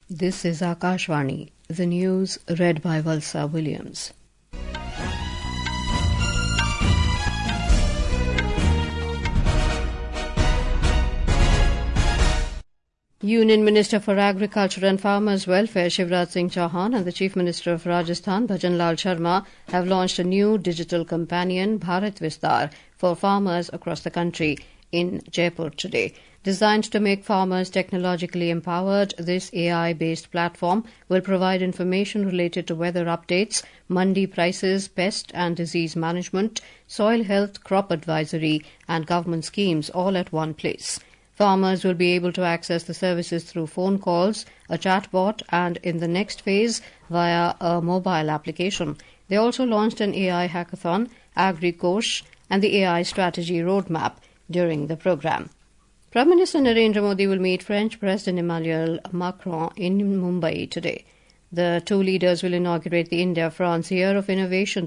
This is Akashvani, the news read by Valsa Williams. Union Minister for Agriculture and Farmers' Welfare Shivraj Singh Chauhan and the Chief Minister of Rajasthan Bhajan Lal Sharma have launched a new digital companion, Bharat Vistar, for farmers across the country in Jaipur today. Designed to make farmers technologically empowered, this AI-based platform will provide information related to weather updates, mandi prices, pest and disease management, soil health, crop advisory and government schemes all at one place. Farmers will be able to access the services through phone calls, a chatbot, and in the next phase via a mobile application. They also launched an AI hackathon, AgriKosh, and the AI strategy roadmap during the program. Prime Minister Narendra Modi will meet French President Emmanuel Macron in Mumbai today. The two leaders will inaugurate the India-France Year of Innovation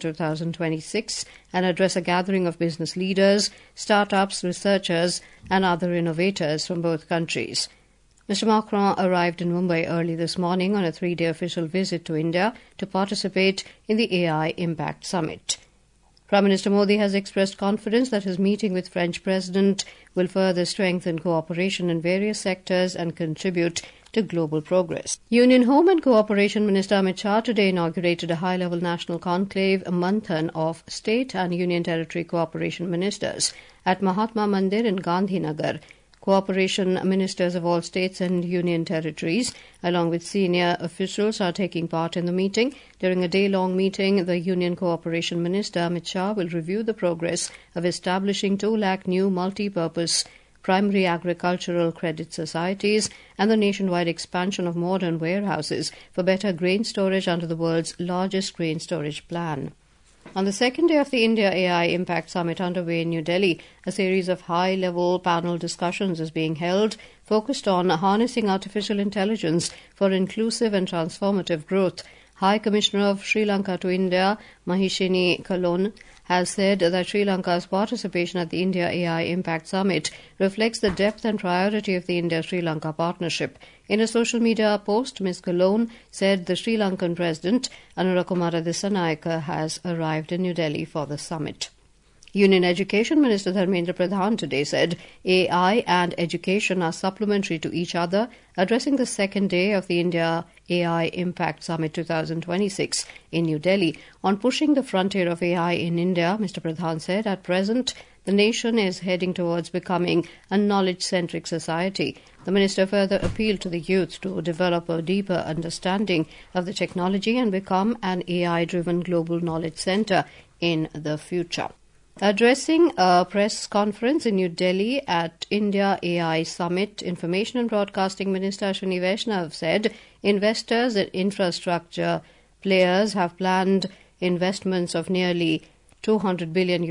2026 and address a gathering of business leaders, startups, researchers and other innovators from both countries. Mr. Macron arrived in Mumbai early this morning on a 3-day official visit to India to participate in the AI Impact Summit. Prime Minister Modi has expressed confidence that his meeting with French President will further strengthen cooperation in various sectors and contribute to global progress. Union Home and Cooperation Minister Amit Shah today inaugurated a high-level national conclave, a Manthan of State and Union Territory Cooperation Ministers at Mahatma Mandir in Gandhinagar. Cooperation ministers of all states and union territories, along with senior officials, are taking part in the meeting. During a day-long meeting, the Union Cooperation Minister Amit Shah will review the progress of establishing 2 lakh new multi-purpose primary agricultural credit societies and the nationwide expansion of modern warehouses for better grain storage under the world's largest grain storage plan. On the second day of the India AI Impact Summit underway in New Delhi, a series of high-level panel discussions is being held focused on harnessing artificial intelligence for inclusive and transformative growth. High Commissioner of Sri Lanka to India, Mahishini Kalon, has said that Sri Lanka's participation at the India AI Impact Summit reflects the depth and priority of the India-Sri Lanka partnership. In a social media post, Ms. Kalon said the Sri Lankan President, Anurakumara Dissanayake, has arrived in New Delhi for the summit. Union Education Minister Dharmendra Pradhan today said AI and education are supplementary to each other, addressing the second day of the India AI Impact Summit 2026 in New Delhi. On pushing the frontier of AI in India, Mr. Pradhan said at present the nation is heading towards becoming a knowledge-centric society. The minister further appealed to the youth to develop a deeper understanding of the technology and become an AI-driven global knowledge centre in the future. Addressing a press conference in New Delhi at India AI Summit, Information and Broadcasting Minister Ashwini Vaishnav said investors and infrastructure players have planned investments of nearly $200 billion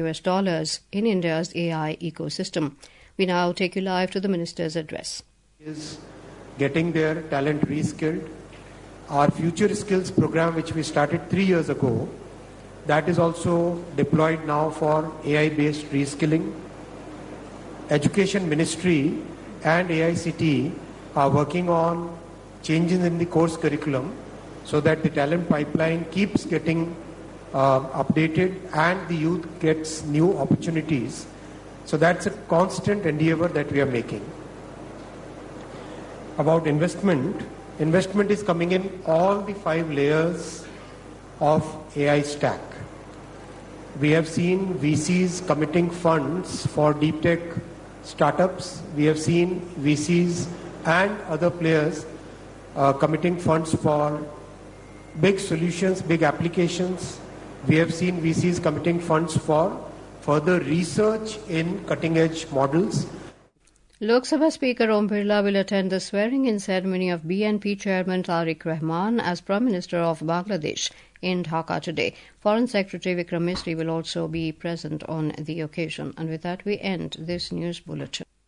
in India's AI ecosystem. We now take you live to the minister's address. Is getting their talent reskilled. Our Future Skills program, which we started 3 years ago, that is also deployed now for AI-based reskilling. Education Ministry and AICTE are working on changes in the course curriculum so that the talent pipeline keeps getting updated and the youth gets new opportunities. So that's a constant endeavor that we are making. About investment is coming in all the 5 layers of AI stack. We have seen VCs committing funds for deep tech startups. We have seen VCs and other players committing funds for big solutions, big applications. We have seen VCs committing funds for further research in cutting-edge models. Lok Sabha Speaker Om Birla will attend the swearing-in ceremony of BNP Chairman Tariq Rahman as Prime Minister of Bangladesh in Dhaka today. Foreign Secretary Vikram Misri will also be present on the occasion. And with that, we end this news bulletin.